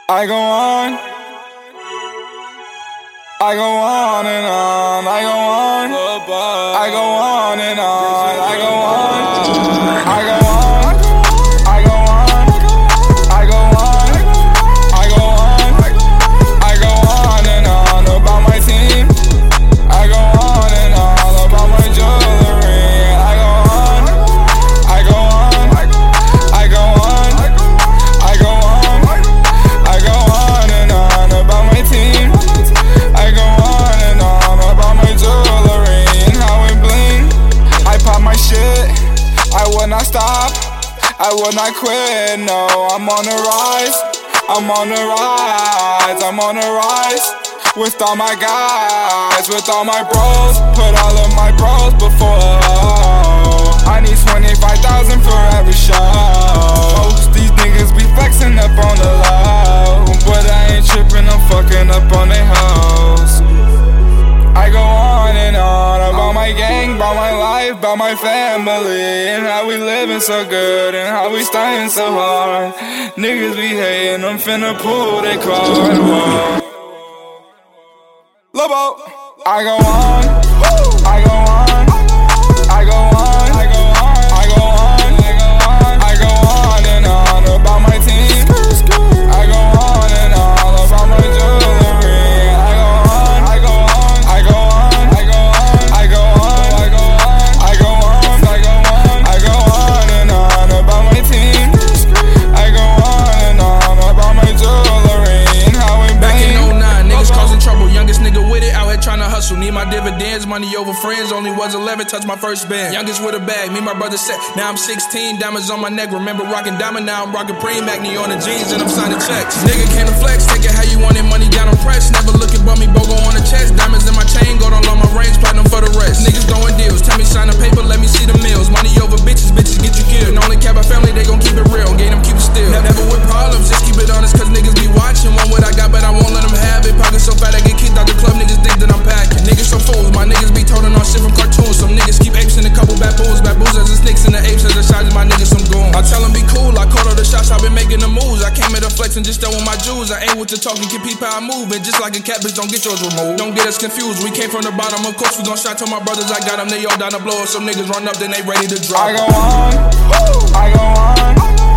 I go on, I go on and on, I go on, I go on and on, I go on, I go on, I go on, I go on, I go on, I go on and on about my team. I go on and on about my jewelry. I go on, I go on, I go on, I go on, I go on and on about my team. I go on and on about my jewelry and how it bling. I pop my shit, I will not stop, I will not quit, no. I'm on the rise, I'm on the rise, I'm on the rise. With all my guys, with all my bros, put all of my bros before a hoe. I need 25,000 for every show. Most these niggas be flexing up on the low, but I ain't tripping, I'm fucking up on they hoes. I go on and on about my gang, about my life, about my family, and how we living so good and how we stunting so hard. Niggas be hating, I'm finna pull they card. Whoa. Lobo, I go on, I go on, I go on, I go on, I go on, I go on and on about my team. I go on and on about my jewelry. I go on, I go on, I go on, I go on, I go on, I go on, I go on, I go on, I go on and on about my team. I go on and on about my jewelry and how it back in 09, niggas causing trouble, youngest nigga with it, out here tryna hustle. Need my dividends, money over friends. Only was 11, touched my first band. Youngest with a bag, me and my brother set. Now I'm 16, diamonds on my neck. Remember rocking diamond, now I'm rocking Preem, Acne on the jeans, and I'm signing checks. Nigga came to flex, take it how you want it, money down on press. Never looking but me, BOGO on the chest. Diamonds in my chain, gold on my range, platinum for the rest. Niggas throwing deals, tell me sign a paper, let me see the meals. Money over bitches, bitches get you killed. And only cap our family, they gon' keep it real. Gain them, keep it still. Never with problems, just keep it honest, cause niggas be watching. Want what I got, but I won't let them have it. Pockets so fat, I get kicked out the club, niggas think that I'm packing. Niggas so fools, my niggas be toting on shit from cartoons. Some niggas keep apes in a couple baboons. Baboons as the snakes and the apes as the size of my niggas some goons. I tell them be cool, I call all the shots, I been making the moves. I came here to flex and just throwing my jewels. I ain't with the talking, can peep how I move. And just like a cat, bitch, don't get yours removed. Don't get us confused, we came from the bottom. Of course we gon' shot to my brothers, I got them, they all down to blow. Some niggas run up, then they ready to drop. I go on, I go on,